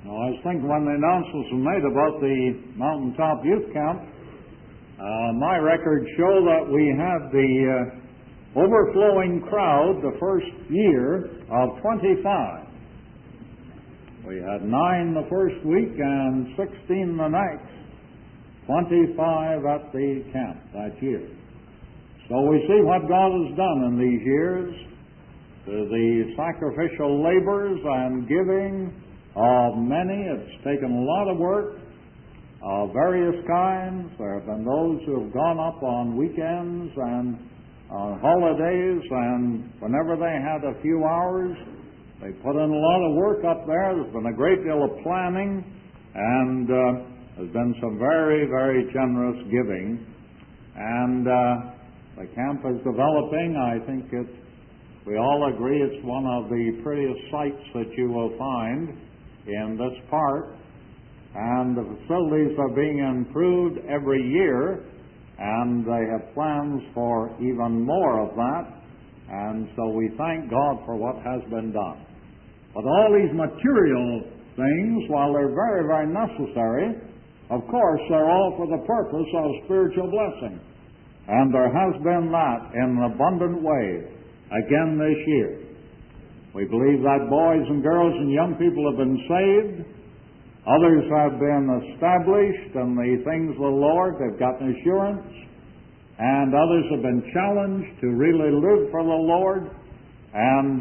Well, I was thinking when the announcements were made about the Mountaintop Youth Camp, my records show that we had the overflowing crowd the first year of 25. We had 9 the first week and 16 the next. 25 at the camp that year. So we see what God has done in these years. The sacrificial labors and giving of many. It's taken a lot of work of various kinds. There have been those who have gone up on weekends and on holidays, and whenever they had a few hours, they put in a lot of work up there. There's been a great deal of planning, and there's been some very, very generous giving. And the camp is developing. I think we all agree it's one of the prettiest sights that you will find in this part. And the facilities are being improved every year, and they have plans for even more of that. And so we thank God for what has been done. But all these material things, while they're very, very necessary, of course, they're all for the purpose of spiritual blessing. And there has been that in an abundant way again this year. We believe that boys and girls and young people have been saved. Others have been established in the things of the Lord. They've gotten assurance. And others have been challenged to really live for the Lord. And,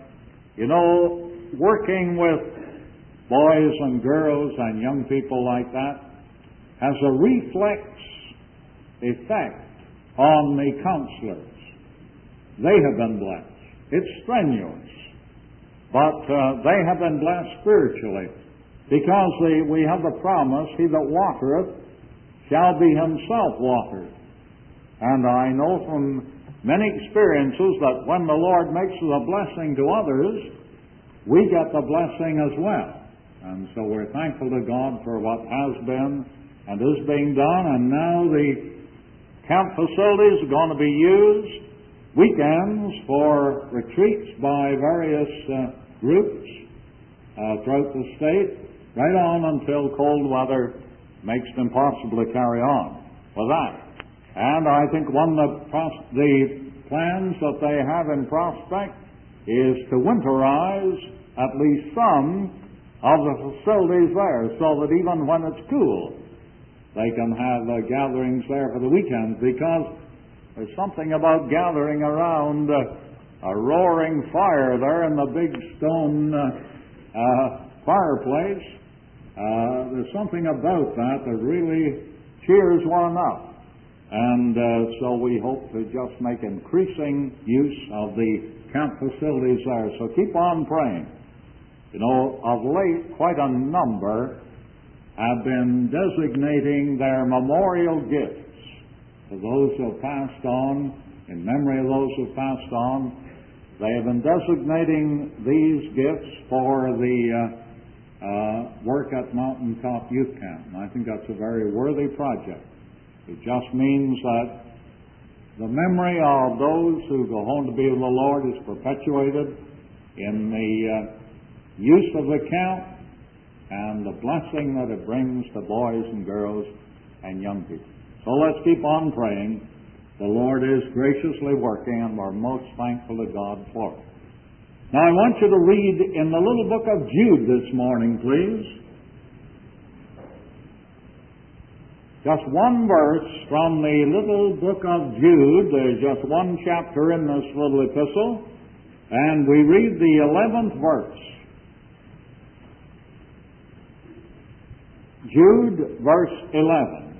working with boys and girls and young people like that has a reflex effect on the counselors. They have been blessed. It's strenuous, but they have been blessed spiritually, because we have the promise, he that watereth shall be himself watered. And I know from many experiences that when the Lord makes it a blessing to others, we get the blessing as well. And so we're thankful to God for what has been and is being done. And now the camp facilities are going to be used weekends for retreats by various groups throughout the state, right on until cold weather makes it impossible to carry on with that. And I think one of the plans that they have in prospect is to winterize at least some of the facilities there, so that even when it's cool, they can have gatherings there for the weekends, because there's something about gathering around a roaring fire there in the big stone fireplace. There's something about that really cheers one up. And so we hope to just make increasing use of the camp facilities there. So keep on praying. Of late, quite a number have been designating their memorial gifts to those who have passed on, in memory of those who have passed on. They have been designating these gifts for the work at Mountaintop Youth Camp. And I think that's a very worthy project. It just means that the memory of those who go home to be with the Lord is perpetuated in the use of the camp and the blessing that it brings to boys and girls and young people. So let's keep on praying. The Lord is graciously working, and we're most thankful to God for it. Now I want you to read in the little book of Jude this morning, please. Just one verse from the little book of Jude. There's just one chapter in this little epistle, and we read the 11th verse. Jude, verse 11.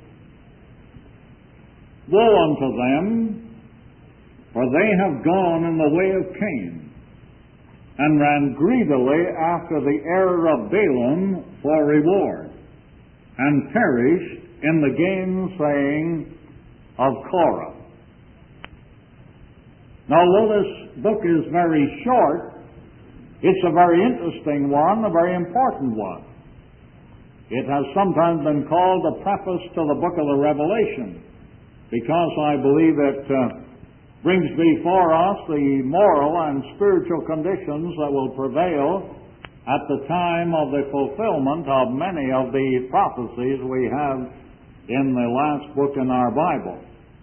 Woe unto them, for they have gone in the way of Cain, and ran greedily after the error of Balaam for reward, and perished in the gainsaying of Korah. Now, though this book is very short, it's a very interesting one, a very important one. It has sometimes been called a preface to the book of the Revelation, because I believe it brings before us the moral and spiritual conditions that will prevail at the time of the fulfillment of many of the prophecies we have in the last book in our Bible.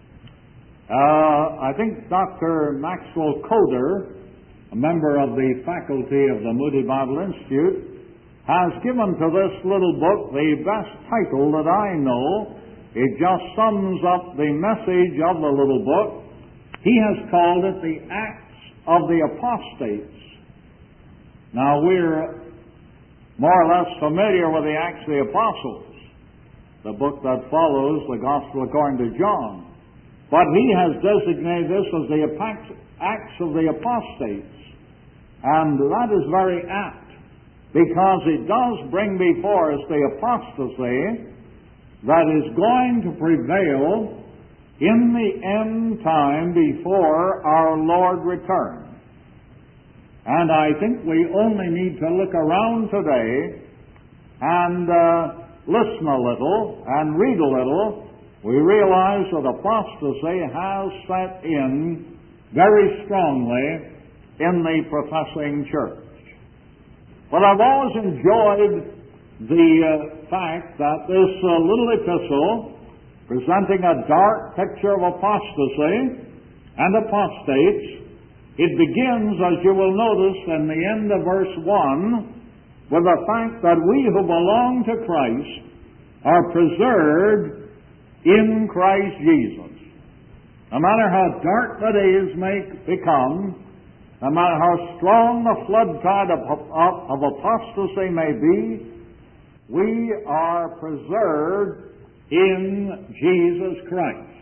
I think Dr. Maxwell Coder, a member of the faculty of the Moody Bible Institute, has given to this little book the best title that I know. It just sums up the message of the little book. He has called it the Acts of the Apostates. Now, we're more or less familiar with the Acts of the Apostles, the book that follows the Gospel according to John. But he has designated this as the Acts of the Apostates. And that is very apt, because it does bring before us the apostasy that is going to prevail in the end time before our Lord returns. And I think we only need to look around today and listen a little and read a little. We realize that apostasy has set in very strongly in the professing church. But I've always enjoyed the fact that this little epistle, presenting a dark picture of apostasy and apostates, it begins, as you will notice in the end of verse 1, with the fact that we who belong to Christ are preserved in Christ Jesus. No matter how dark the days may become, no matter how strong the flood tide of apostasy may be, we are preserved in Jesus Christ.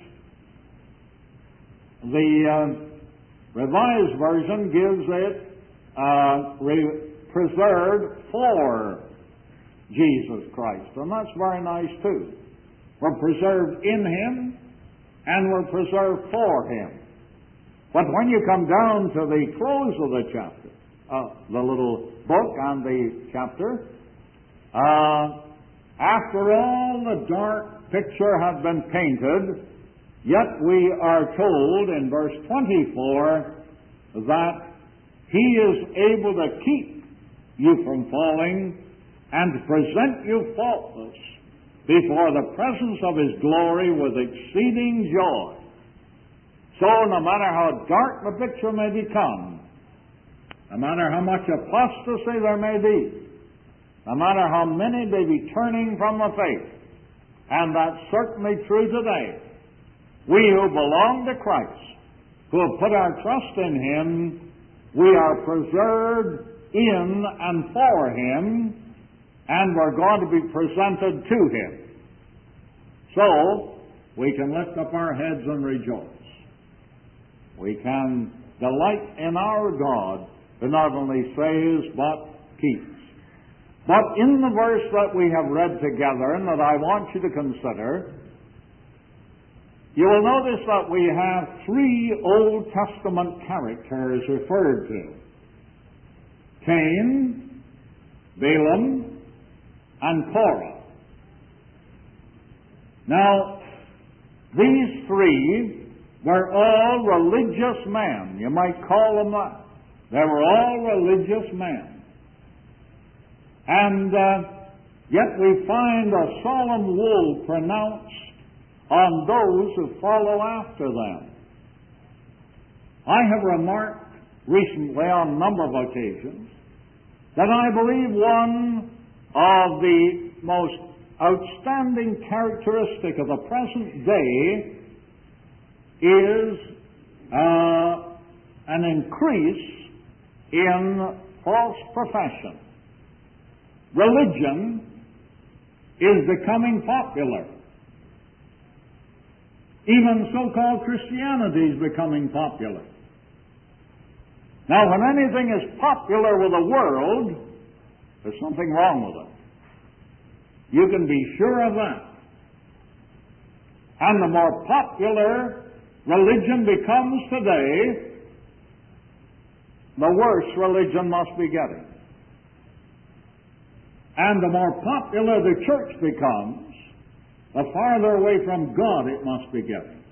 The Revised Version gives it preserved for Jesus Christ, and that's very nice too. We're preserved in Him, and we're preserved for Him. But when you come down to the close of the chapter, the little book and the chapter, after all the dark picture has been painted, yet we are told in verse 24 that He is able to keep you from falling and to present you faultless before the presence of His glory with exceeding joy. So no matter how dark the picture may become, no matter how much apostasy there may be, no matter how many may be turning from the faith, and that's certainly true today, we who belong to Christ, who have put our trust in Him, we are preserved in and for Him, and we're going to be presented to Him. So, we can lift up our heads and rejoice. We can delight in our God, who not only saves, but keeps. But in the verse that we have read together, and that I want you to consider, you will notice that we have three Old Testament characters referred to: Cain, Balaam, and Korah. Now, these three were all religious men. You might call them that. They were all religious men. And yet we find a solemn woe pronounced on those who follow after them. I have remarked recently on a number of occasions that I believe one of the most outstanding characteristic of the present day is an increase in false profession. Religion is becoming popular. Even so-called Christianity is becoming popular. Now, when anything is popular with the world, there's something wrong with it. You can be sure of that. And the more popular religion becomes today, the worse religion must be getting. And the more popular the church becomes, the farther away from God it must be getting.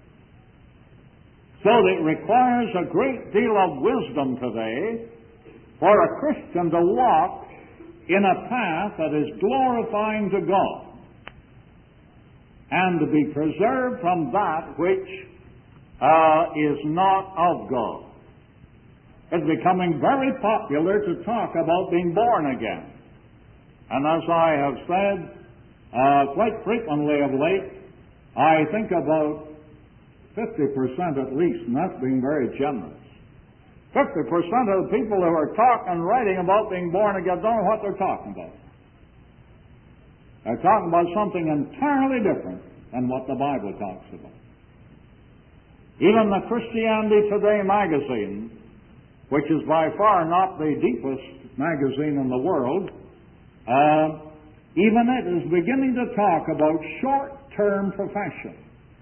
So it requires a great deal of wisdom today for a Christian to walk in a path that is glorifying to God and to be preserved from that which is not of God. It's becoming very popular to talk about being born again. And as I have said quite frequently of late, I think about 50% at least, and that's being very generous. 50% of the people who are talking and writing about being born again don't know what they're talking about. They're talking about something entirely different than what the Bible talks about. Even the Christianity Today magazine, which is by far not the deepest magazine in the world, even it is beginning to talk about short-term profession.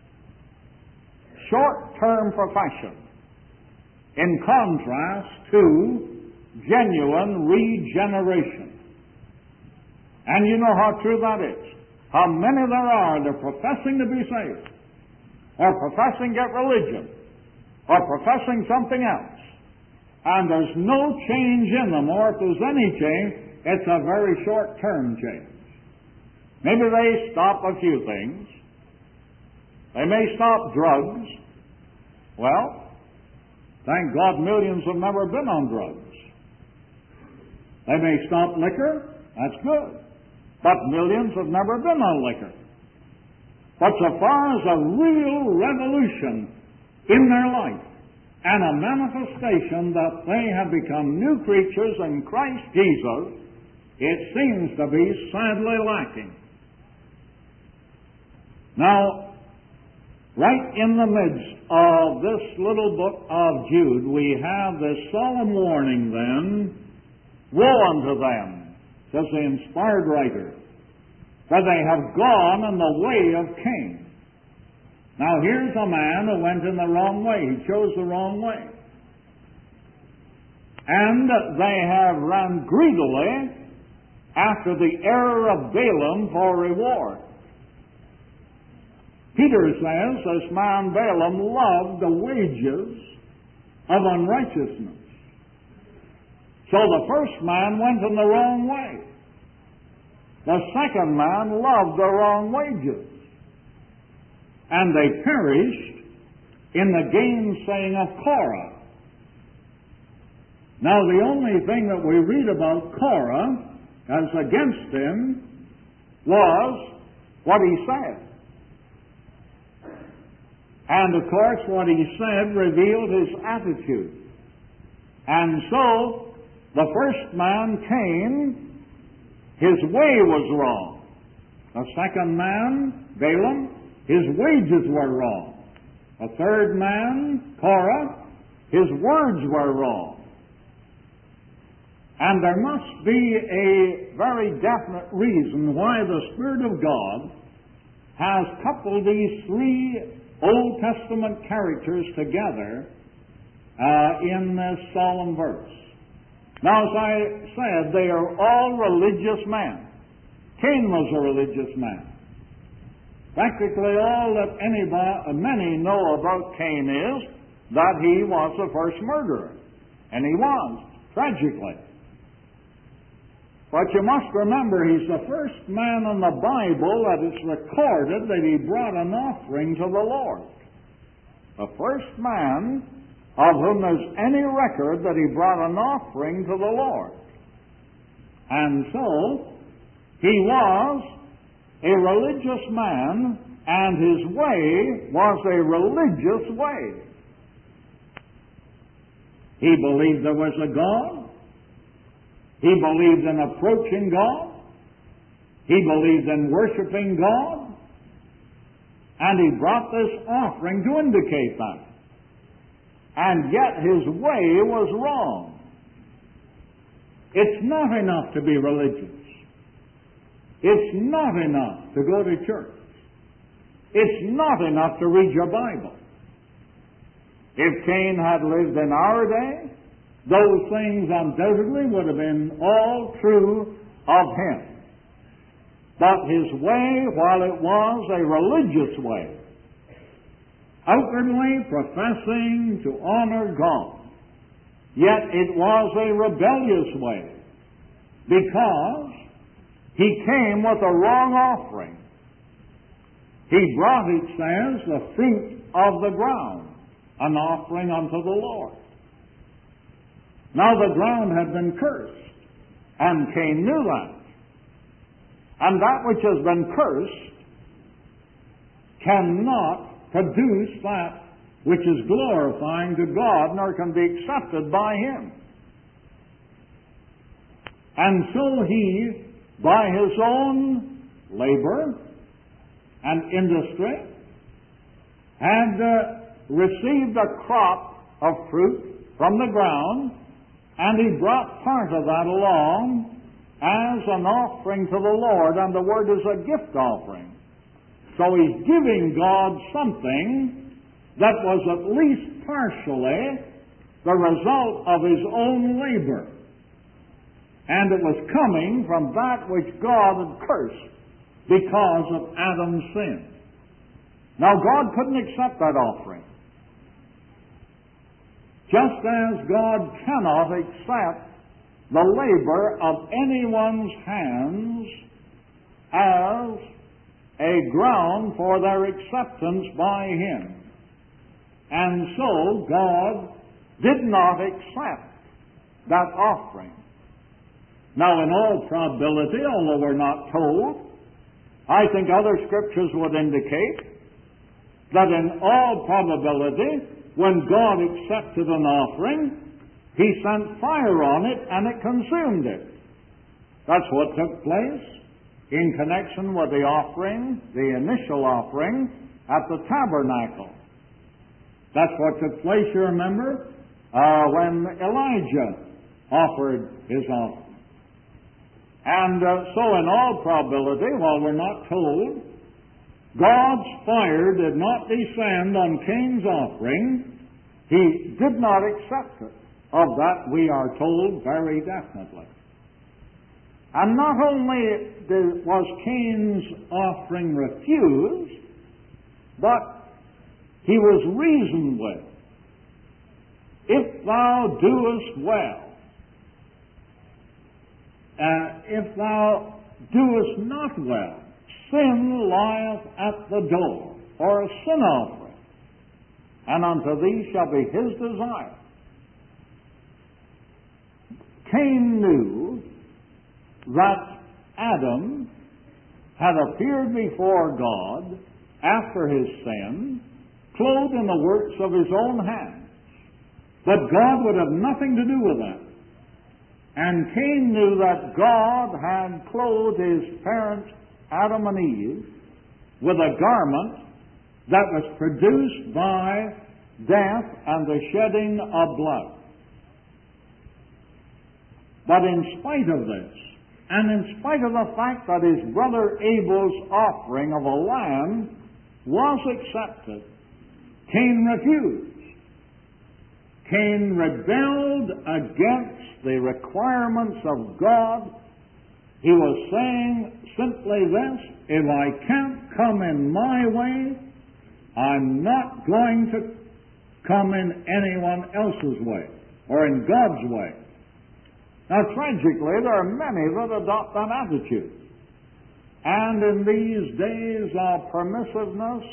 Short-term profession, in contrast to genuine regeneration. And you know how true that is. How many there are that are professing to be saved, or professing to get religion, or professing something else, and there's no change in them, or if there's any change, it's a very short-term change. Maybe they stop a few things. They may stop drugs. Well, thank God millions have never been on drugs. They may stop liquor. That's good. But millions have never been on liquor. But so far as a real revolution in their life and a manifestation that they have become new creatures in Christ Jesus, it seems to be sadly lacking. Now, right in the midst of this little book of Jude, we have this solemn warning then, woe unto them, says the inspired writer, for they have gone in the way of Cain. Now here's a man who went in the wrong way. He chose the wrong way. And they have run greedily after the error of Balaam for reward. Peter says this man Balaam loved the wages of unrighteousness. So the first man went in the wrong way. The second man loved the wrong wages. And they perished in the gainsaying of Korah. Now the only thing that we read about Korah as against him was what he said. And of course what he said revealed his attitude. And so the first man, Cain, his way was wrong. The second man, Balaam, his wages were wrong. The third man, Korah, his words were wrong. And there must be a very definite reason why the Spirit of God has coupled these three Old Testament characters together in this solemn verse. Now, as I said, they are all religious men. Cain was a religious man. Practically all that many know about Cain is that he was the first murderer. And he was, tragically. But you must remember, he's the first man in the Bible that it's recorded that he brought an offering to the Lord. The first man of whom there's any record that he brought an offering to the Lord. And so, he was a religious man, and his way was a religious way. He believed there was a God. He believed in approaching God. He believed in worshiping God. And he brought this offering to indicate that. And yet his way was wrong. It's not enough to be religious. It's not enough to go to church. It's not enough to read your Bible. If Cain had lived in our day, those things undoubtedly would have been all true of him. But his way, while it was a religious way, outwardly professing to honor God, Yet it was a rebellious way, because he came with a wrong offering. He brought, it says, the fruit of the ground, an offering unto the Lord. Now the ground had been cursed, and Cain knew that. And that which has been cursed cannot produce that which is glorifying to God, nor can be accepted by Him. And so he, by his own labor and industry, had received a crop of fruit from the ground, and he brought part of that along as an offering to the Lord, and the word is a gift offering. So he's giving God something that was at least partially the result of his own labor. And it was coming from that which God had cursed because of Adam's sin. Now God couldn't accept that offering. Just as God cannot accept the labor of anyone's hands as a ground for their acceptance by Him. And so God did not accept that offering. Now, in all probability, although we're not told, I think other scriptures would indicate that in all probability, when God accepted an offering, He sent fire on it and it consumed it. That's what took place in connection with the offering, the initial offering, at the tabernacle. That's what took place, you remember, when Elijah offered his offering. And so in all probability, while we're not told, God's fire did not descend on Cain's offering. He did not accept it. Of that we are told very definitely. And not only was Cain's offering refused, but he was reasoned with. If thou doest well, if thou doest not well, sin lieth at the door, or a sin offering, and unto thee shall be his desire. Cain knew that Adam had appeared before God after his sin, clothed in the works of his own hands. But God would have nothing to do with that. And Cain knew that God had clothed his parents, Adam and Eve, with a garment that was produced by death and the shedding of blood. But in spite of this, and in spite of the fact that his brother Abel's offering of a lamb was accepted, Cain refused. Cain rebelled against the requirements of God. He was saying simply this: if I can't come in my way, I'm not going to come in anyone else's way, or in God's way. Now, tragically, there are many that adopt that attitude. And in these days of permissiveness,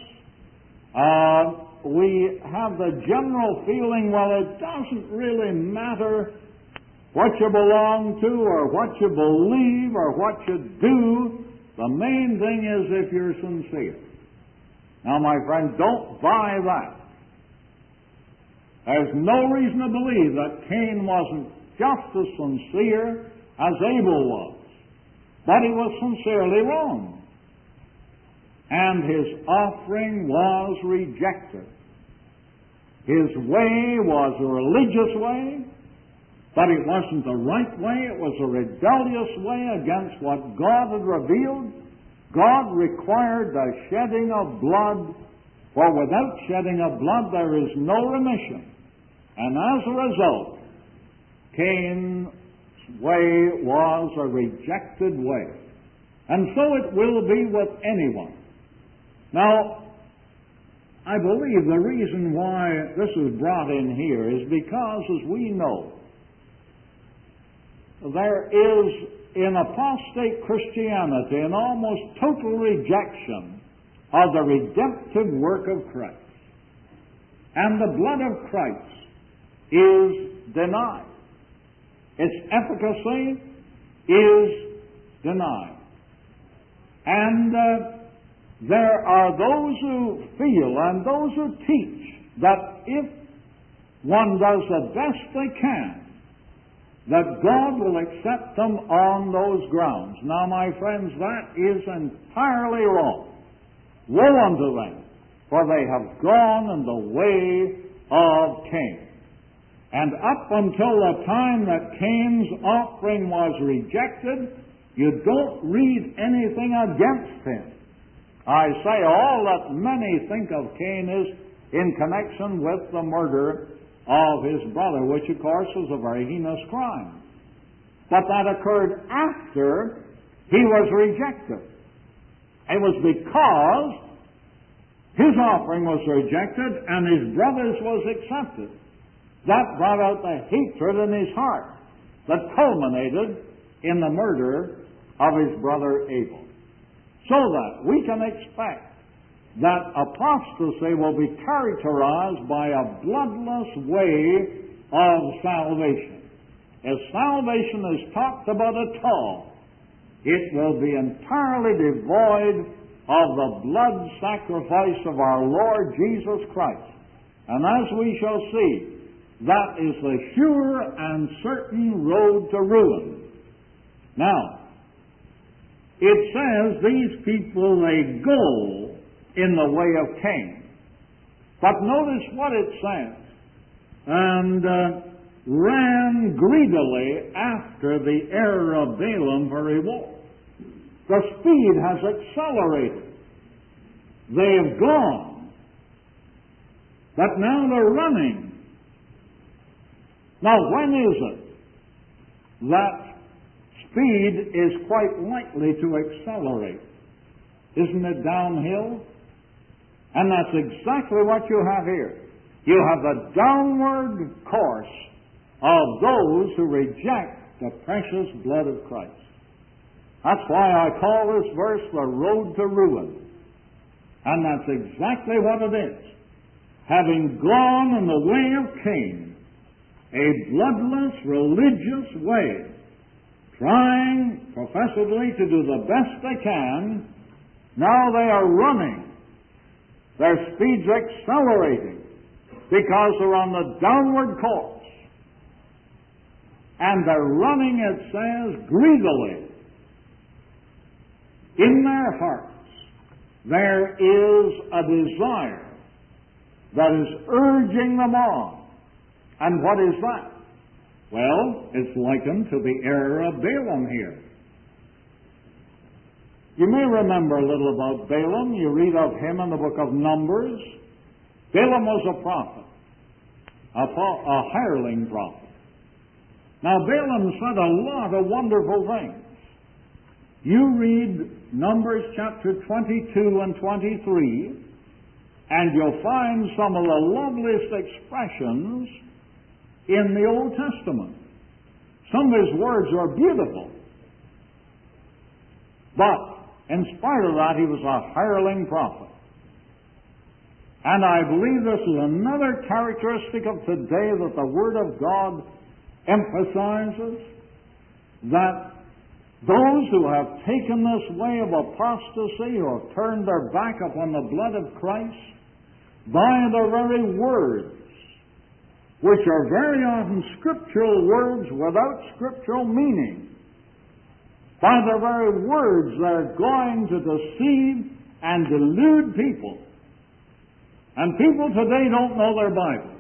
we have the general feeling, well, it doesn't really matter what you belong to or what you believe or what you do. The main thing is if you're sincere. Now, my friend, don't buy that. There's no reason to believe that Cain wasn't just as sincere as Abel was. But he was sincerely wrong. And his offering was rejected. His way was a religious way, but it wasn't the right way. It was a rebellious way against what God had revealed. God required the shedding of blood, for without shedding of blood there is no remission. And as a result, Cain's way was a rejected way. And so it will be with anyone. Now, I believe the reason why this is brought in here is because, as we know, there is in apostate Christianity an almost total rejection of the redemptive work of Christ. And the blood of Christ is denied. Its efficacy is denied. And there are those who feel and those who teach that if one does the best they can, that God will accept them on those grounds. Now, my friends, that is entirely wrong. Woe unto them, for they have gone in the way of Cain. And up until the time that Cain's offering was rejected, you don't read anything against him. I say all that many think of Cain is in connection with the murder of his brother, which of course was a very heinous crime. But that occurred after he was rejected. It was because his offering was rejected and his brother's was accepted. That brought out the hatred in his heart that culminated in the murder of his brother Abel. So that we can expect that apostasy will be characterized by a bloodless way of salvation. If salvation is talked about at all, it will be entirely devoid of the blood sacrifice of our Lord Jesus Christ. And as we shall see, that is the sure and certain road to ruin. Now, it says these people, they go in the way of Cain. But notice what it says. And ran greedily after the error of Balaam for reward. The speed has accelerated. They have gone. But now they're running. Now, when is it that speed is quite likely to accelerate? Isn't it downhill? And that's exactly what you have here. You have the downward course of those who reject the precious blood of Christ. That's why I call this verse the road to ruin. And that's exactly what it is. Having gone in the way of Cain, a bloodless religious way, trying professedly to do the best they can, now they are running. Their speed's accelerating because they're on the downward course. And they're running, it says, greedily. In their hearts, there is a desire that is urging them on. And what is that? Well, it's likened to the error of Balaam here. You may remember a little about Balaam. You read of him in the book of Numbers. Balaam was a prophet, a hireling prophet. Now, Balaam said a lot of wonderful things. You read Numbers chapter 22 and 23, and you'll find some of the loveliest expressions in the Old Testament. Some of his words are beautiful. But, in spite of that, he was a hireling prophet. And I believe this is another characteristic of today that the Word of God emphasizes, that those who have taken this way of apostasy or turned their back upon the blood of Christ, by the very words, which are very often scriptural words without scriptural meaning, by their very words they're going to deceive and delude people. And people today don't know their Bibles.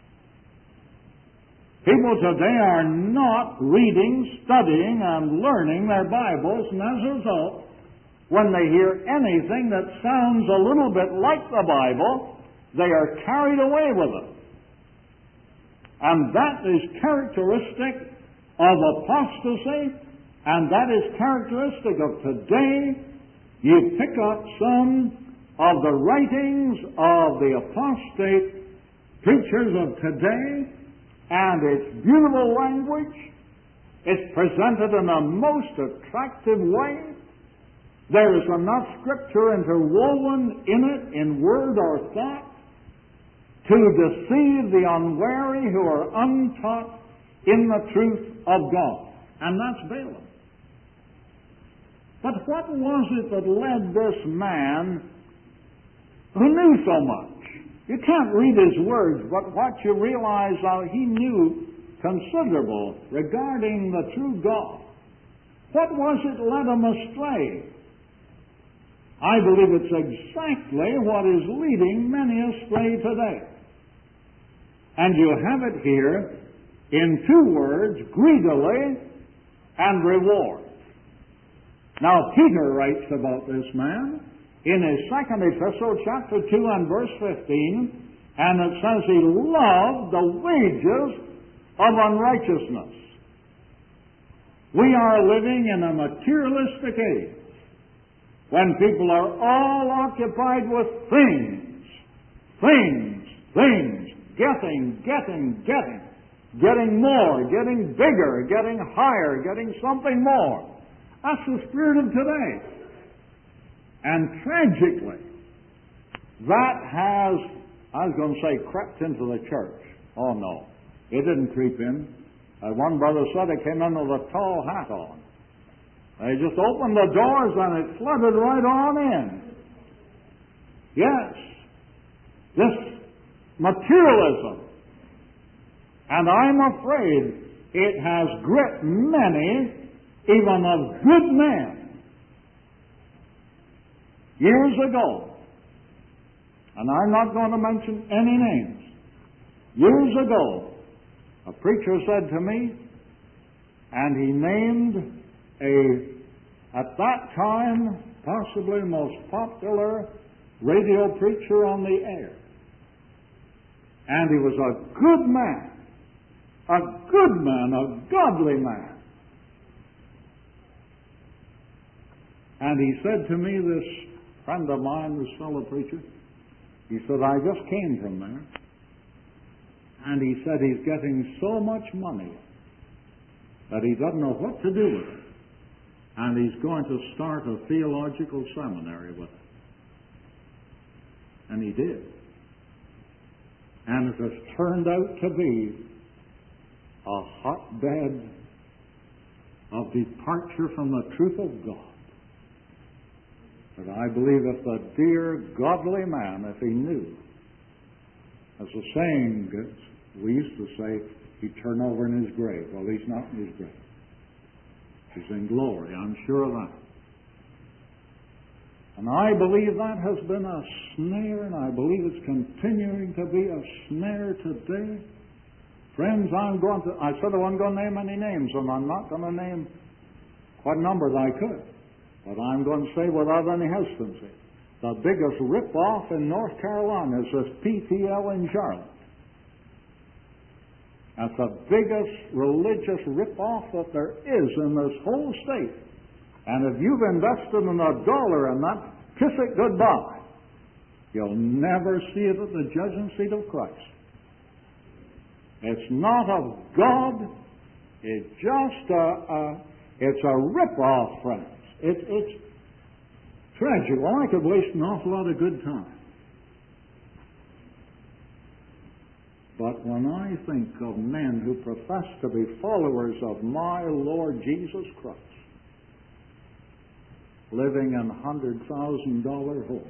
People today are not reading, studying, and learning their Bibles, and as a result, when they hear anything that sounds a little bit like the Bible, they are carried away with it. And that is characteristic of apostasy, and that is characteristic of today. You pick up some of the writings of the apostate preachers of today, and its beautiful language. It's presented in a most attractive way. There is enough Scripture interwoven in it, in word or thought, to deceive the unwary who are untaught in the truth of God. And that's Balaam. But what was it that led this man who knew so much? You can't read his words, but what you realize how he knew considerable regarding the true God. What was it led him astray? I believe it's exactly what is leading many astray today. And you have it here in two words, greedily and reward. Now, Peter writes about this man in his second epistle, chapter 2 and verse 15, and it says he loved the wages of unrighteousness. We are living in a materialistic age when people are all occupied with things, getting more, getting bigger, getting higher, getting something more. That's the spirit of today. And tragically, that has, I was going to say, crept into the church. Oh no, it didn't creep in. One brother said it came in with a tall hat on. They just opened the doors and it flooded right on in. Yes, this materialism. And I'm afraid it has gripped many, even of good men, years ago. And I'm not going to mention any names. Years ago, a preacher said to me, and he named at that time, possibly most popular radio preacher on the air. And he was a good man, a godly man. And he said to me, this friend of mine, this fellow preacher, he said, I just came from there. And he said he's getting so much money that he doesn't know what to do with it. And he's going to start a theological seminary with it. And he did. And it has turned out to be a hotbed of departure from the truth of God. But I believe if the dear godly man, if he knew, as the saying goes, we used to say, he'd turn over in his grave. Well, he's not in his grave. He's in glory, I'm sure of that. And I believe that has been a snare, and I believe it's continuing to be a snare today. Friends, I said I wasn't going to name any names, and I'm not going to name what number that I could. But I'm going to say without any hesitancy, the biggest rip-off in North Carolina is this PTL in Charlotte. That's the biggest religious rip-off that there is in this whole state. And if you've invested in $1 in that, kiss it goodbye. You'll never see it at the judgment seat of Christ. It's not of God. It's just it's a rip-off, friends. It's tragic. Well, I could waste an awful lot of good time. But when I think of men who profess to be followers of my Lord Jesus Christ, living in $100,000 homes,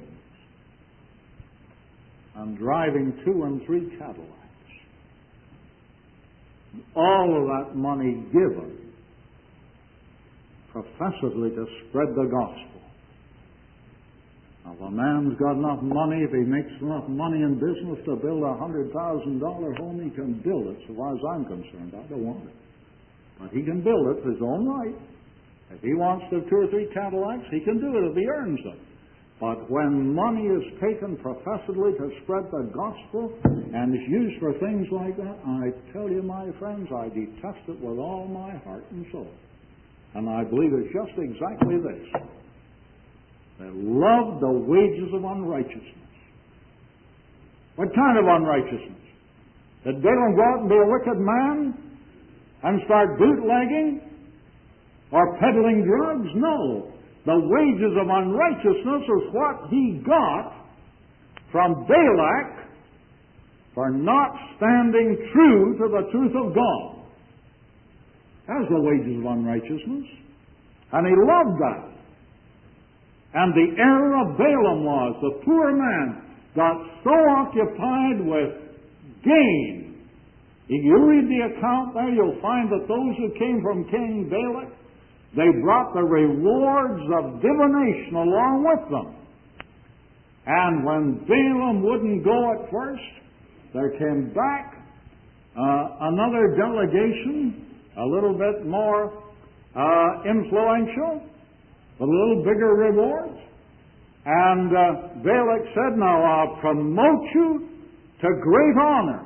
and driving 2 and 3 Cadillacs, all of that money given professedly to spread the gospel. Now, if a man's got enough money, if he makes enough money in business to build a $100,000 home, he can build it, so far as I'm concerned. I don't want it. But he can build it for his own right. If he wants to have 2 or 3 Cadillacs, he can do it if he earns them. But when money is taken professedly to spread the gospel and is used for things like that, I tell you, my friends, I detest it with all my heart and soul. And I believe it's just exactly this. They loved the wages of unrighteousness. What kind of unrighteousness? Did Balaam go out and be a wicked man and start bootlegging or peddling drugs? No. The wages of unrighteousness is what he got from Balak for not standing true to the truth of God. That's the wages of unrighteousness. And he loved that. And the error of Balaam was the poor man got so occupied with gain. If you read the account there, you'll find that those who came from King Balak, they brought the rewards of divination along with them. And when Balaam wouldn't go at first, there came back another delegation, a little bit more influential, with a little bigger rewards. And Balak said, now I'll promote you to great honor.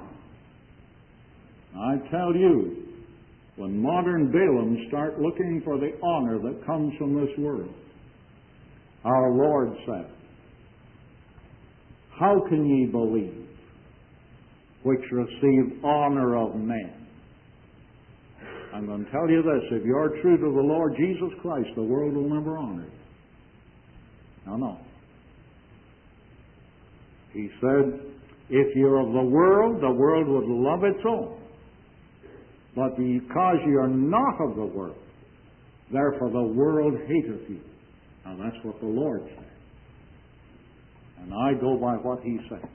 I tell you, when modern Balaams start looking for the honor that comes from this world, our Lord said, how can ye believe which receive honor of men? I'm going to tell you this, if you're true to the Lord Jesus Christ, the world will never honor you. No. He said, if you're of the world would love its own. But because you're not of the world, therefore the world hateth you. Now that's what the Lord said. And I go by what He said.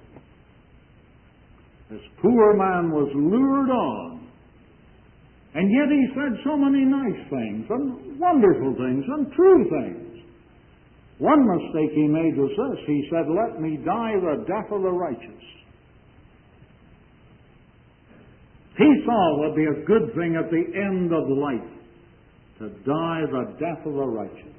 This poor man was lured on. And yet he said so many nice things, and wonderful things, and true things. One mistake he made was this. He said, let me die the death of the righteous. He saw it would be a good thing at the end of life to die the death of the righteous.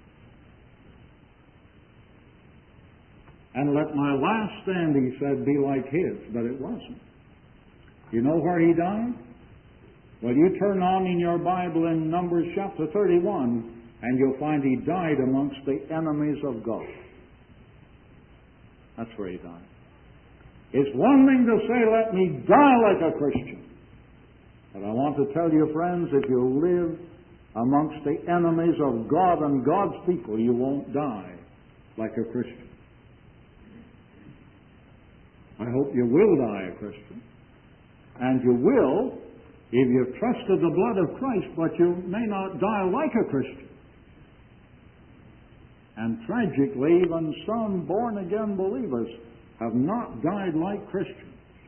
And let my last stand, he said, be like his, but it wasn't. You know where he died? Well, you turn on in your Bible in Numbers chapter 31, and you'll find he died amongst the enemies of God. That's where he died. It's one thing to say, let me die like a Christian. But I want to tell you, friends, if you live amongst the enemies of God and God's people, you won't die like a Christian. I hope you will die a Christian. And you will if you've trusted the blood of Christ, but you may not die like a Christian. And tragically, even some born-again believers have not died like Christians.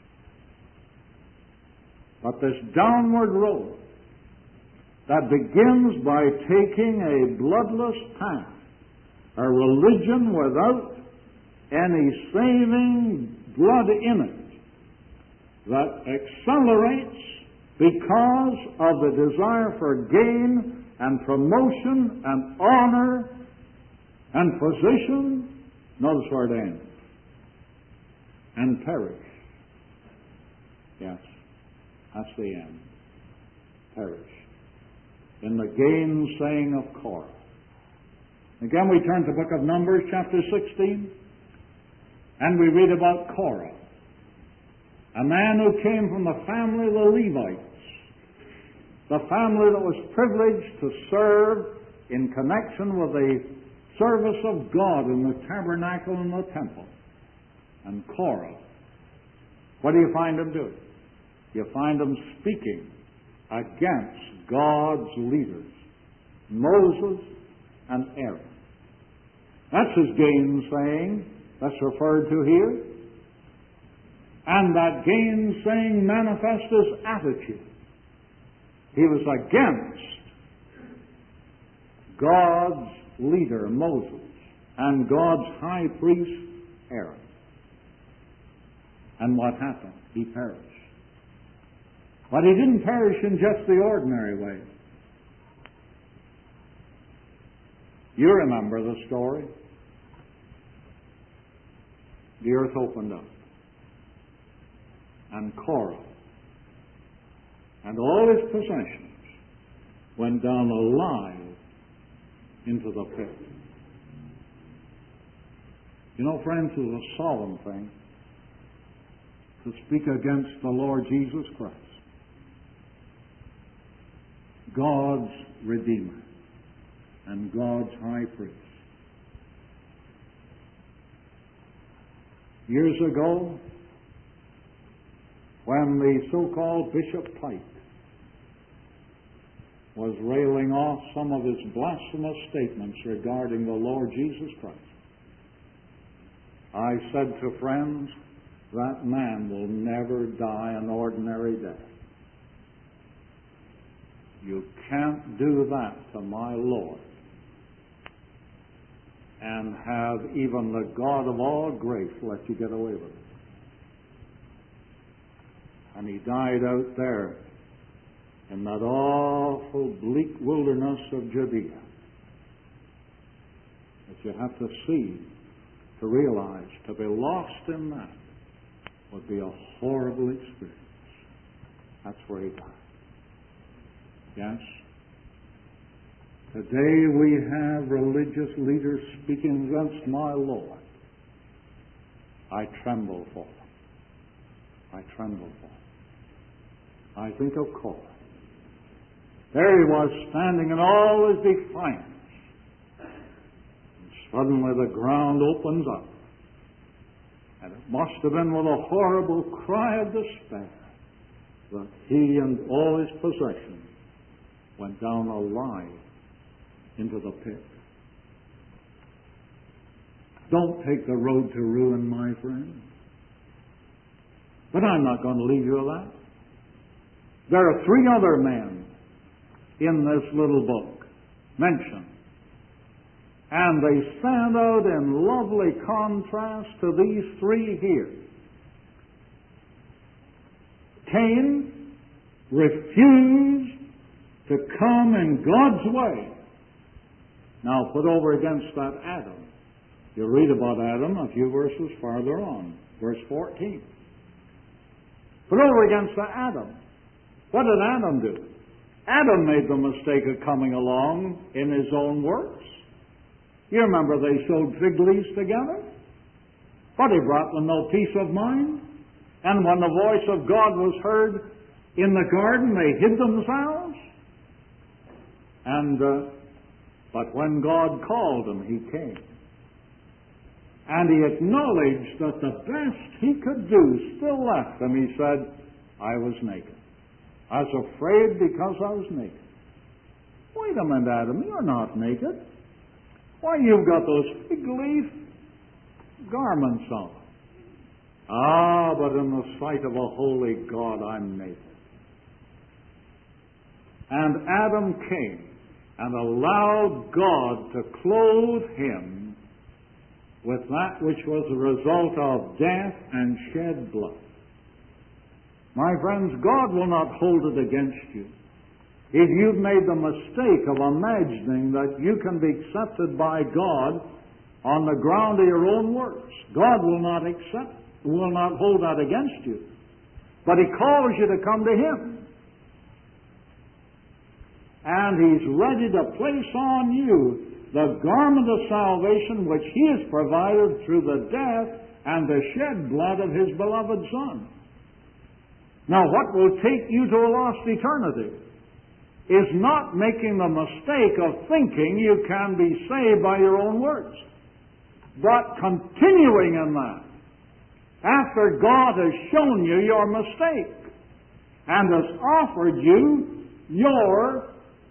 But this downward road that begins by taking a bloodless path, a religion without any saving blood in it, that accelerates because of the desire for gain and promotion and honor and position, notice where it ends. And perish. Yes, that's the end. Perish. In the gainsaying of Korah. Again, we turn to the book of Numbers, chapter 16, and we read about Korah, a man who came from the family of the Levites, the family that was privileged to serve in connection with the service of God in the tabernacle and the temple. And Korah, what do you find him doing? You find him speaking against God's leaders, Moses and Aaron. That's his gainsaying that's referred to here. And that gainsaying manifests his attitude. He was against God's leader, Moses, and God's high priest, Aaron. And what happened? He perished. But he didn't perish in just the ordinary way. You remember the story. The earth opened up. And Korah and all his possessions went down alive into the pit. You know, friends, it's a solemn thing to speak against the Lord Jesus Christ, God's Redeemer and God's High Priest. Years ago, when the so-called Bishop Pike was railing off some of his blasphemous statements regarding the Lord Jesus Christ, I said to friends, that man will never die an ordinary death. You can't do that to my Lord and have even the God of all grace let you get away with it. And he died out there in that awful bleak wilderness of Judea that you have to see to realize to be lost in that would be a horrible experience. That's where he died. Yes? Today we have religious leaders speaking against my Lord. I tremble for them. I tremble for them. I think of Korah. There he was standing in all his defiance. And suddenly the ground opens up. And it must have been with a horrible cry of despair that he and all his possessions went down alive into the pit. Don't take the road to ruin, my friend. But I'm not going to leave you with that. There are 3 other men in this little book mentioned. And they stand out in lovely contrast to these 3 here. Cain refused to come in God's way. Now put over against that Adam. You read about Adam a few verses farther on, verse 14. Put over against that Adam. What did Adam do? Adam made the mistake of coming along in his own works. You remember they sowed fig leaves together? But he brought them no peace of mind. And when the voice of God was heard in the garden, they hid themselves. But when God called him, he came. And he acknowledged that the best he could do still left him. He said, I was naked. I was afraid because I was naked. Wait a minute, Adam, you're not naked. Why, you've got those fig leaf garments on. Ah, but in the sight of a holy God, I'm naked. And Adam came and allowed God to clothe him with that which was the result of death and shed blood. My friends, God will not hold it against you. If you've made the mistake of imagining that you can be accepted by God on the ground of your own works, God will not hold that against you. But He calls you to come to Him. And He's ready to place on you the garment of salvation which He has provided through the death and the shed blood of His beloved Son. Now, what will take you to a lost eternity is not making the mistake of thinking you can be saved by your own works, but continuing in that after God has shown you your mistake and has offered you your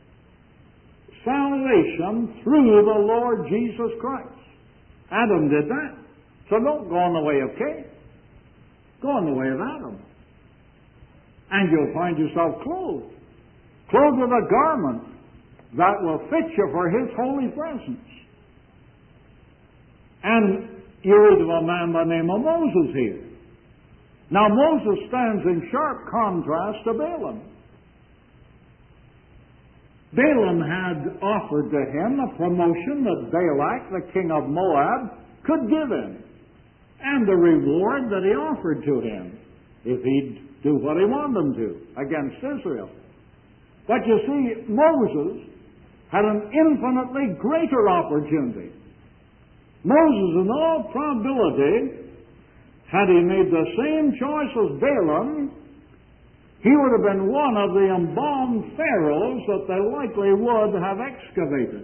salvation through the Lord Jesus Christ. Adam did that. So don't go on the way of Cain. Go on the way of Adam. And you'll find yourself clothed with a garment that will fit you for His holy presence. And you read of a man by the name of Moses here. Now Moses stands in sharp contrast to Balaam. Balaam had offered to him a promotion that Balak, the king of Moab, could give him, and the reward that he offered to him if he'd do what he wanted him to against Israel. But you see, Moses had an infinitely greater opportunity. Moses, in all probability, had he made the same choice as Balaam, he would have been one of the embalmed pharaohs that they likely would have excavated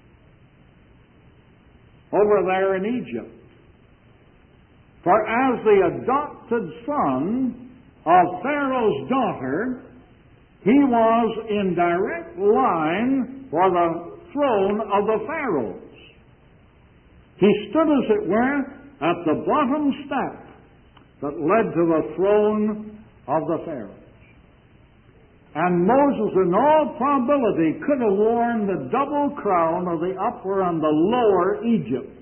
over there in Egypt. For as the adopted son of Pharaoh's daughter, he was in direct line for the throne of the pharaohs. He stood, as it were, at the bottom step that led to the throne of the pharaohs. And Moses, in all probability, could have worn the double crown of the upper and the lower Egypt.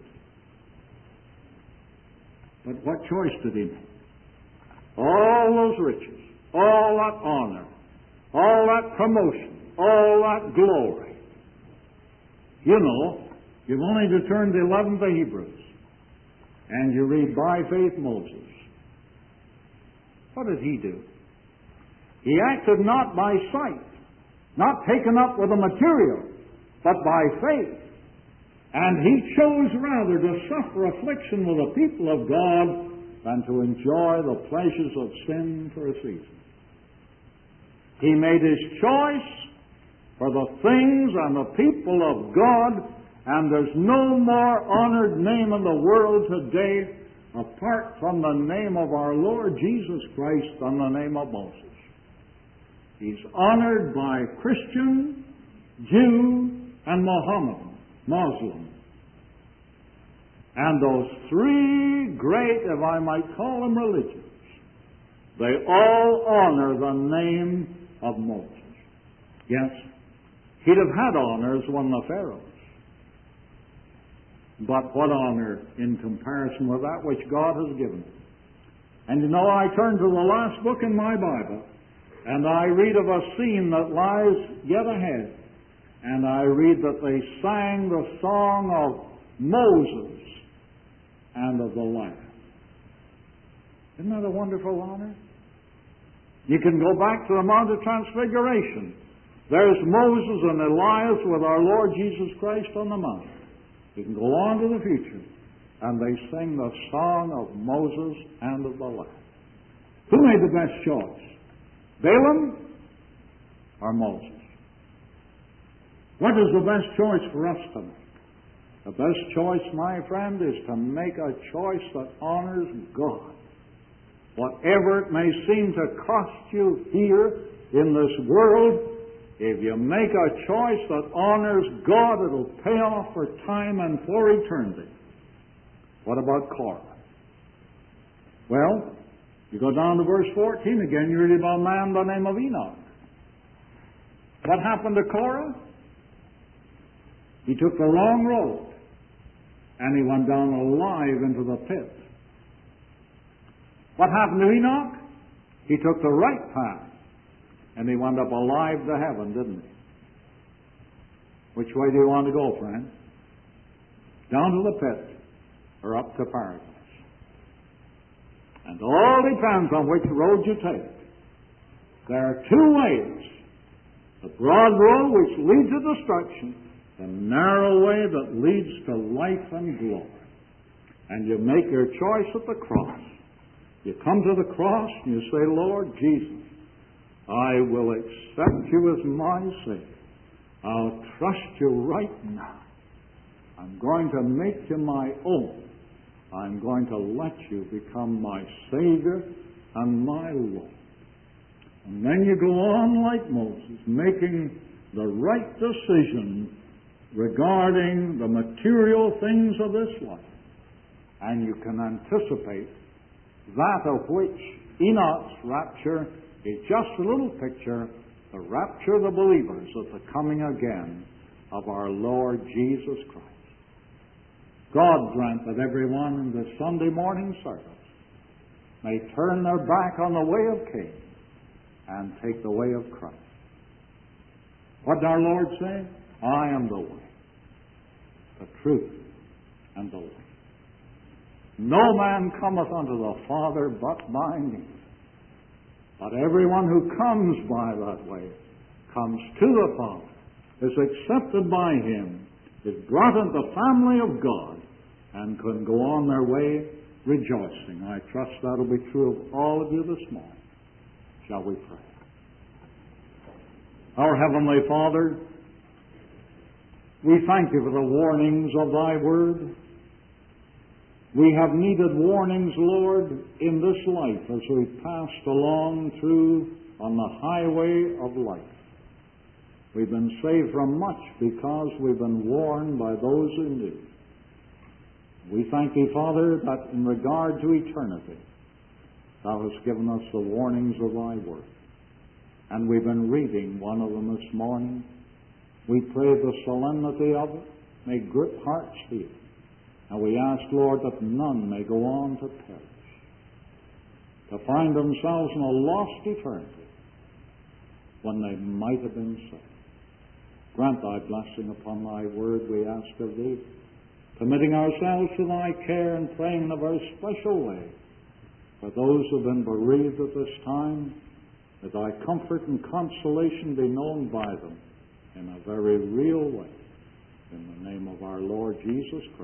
But what choice did he make? All those riches, all that honor, all that promotion, all that glory. You know, you've only to turn to 11th of Hebrews, and you read, by faith Moses. What did he do? He acted not by sight, not taken up with the material, but by faith. And he chose rather to suffer affliction with the people of God than to enjoy the pleasures of sin for a season. He made his choice for the things and the people of God, and there's no more honored name in the world today apart from the name of our Lord Jesus Christ than the name of Moses. He's honored by Christian, Jew, and Muslim. And those three great, if I might call them, religions, they all honor the name of Moses. Yes, he'd have had honors when the pharaohs. But what honor in comparison with that which God has given him? And you know, I turn to the last book in my Bible, and I read of a scene that lies yet ahead. And I read that they sang the song of Moses and of the Lamb. Isn't that a wonderful honor? You can go back to the Mount of Transfiguration. There's Moses and Elias with our Lord Jesus Christ on the mount. You can go on to the future, and they sing the song of Moses and of the Lamb. Who made the best choice? Balaam or Moses? What is the best choice for us to make? The best choice, my friend, is to make a choice that honors God. Whatever it may seem to cost you here in this world, if you make a choice that honors God, it'll pay off for time and for eternity. What about Korah? Well, you go down to verse 14 again, you read about a man by the name of Enoch. What happened to Korah? He took the wrong road, and he went down alive into the pit. What happened to Enoch? He took the right path, and he went up alive to heaven, didn't he? Which way do you want to go, friend? Down to the pit, or up to paradise? And all depends on which road you take. There are two ways. The broad road which leads to destruction, the narrow way that leads to life and glory. And you make your choice at the cross. You come to the cross and you say, Lord Jesus, I will accept you as my Savior. I'll trust you right now. I'm going to make you my own. I'm going to let you become my Savior and my Lord. And then you go on like Moses, making the right decision regarding the material things of this life. And you can anticipate that of which Enoch's rapture is just a little picture, the rapture of the believers at the coming again of our Lord Jesus Christ. God grant that everyone in the Sunday morning service may turn their back on the way of Cain and take the way of Christ. What did our Lord say? I am the way, the truth, and the life. No man cometh unto the Father but by me. But everyone who comes by that way comes to the Father, is accepted by Him, is brought into the family of God, and can go on their way rejoicing. I trust that'll be true of all of you this morning. Shall we pray? Our Heavenly Father, we thank you for the warnings of thy word. We have needed warnings, Lord, in this life as we passed along through on the highway of life. We've been saved from much because we've been warned by those who knew. We thank thee, Father, that in regard to eternity, thou hast given us the warnings of thy word. And we've been reading one of them this morning. We pray the solemnity of it may grip hearts here. And we ask, Lord, that none may go on to perish, to find themselves in a lost eternity when they might have been saved. Grant thy blessing upon thy word, we ask of thee, committing ourselves to thy care and praying in a very special way for those who have been bereaved at this time, that thy comfort and consolation be known by them in a very real way. In the name of our Lord Jesus Christ.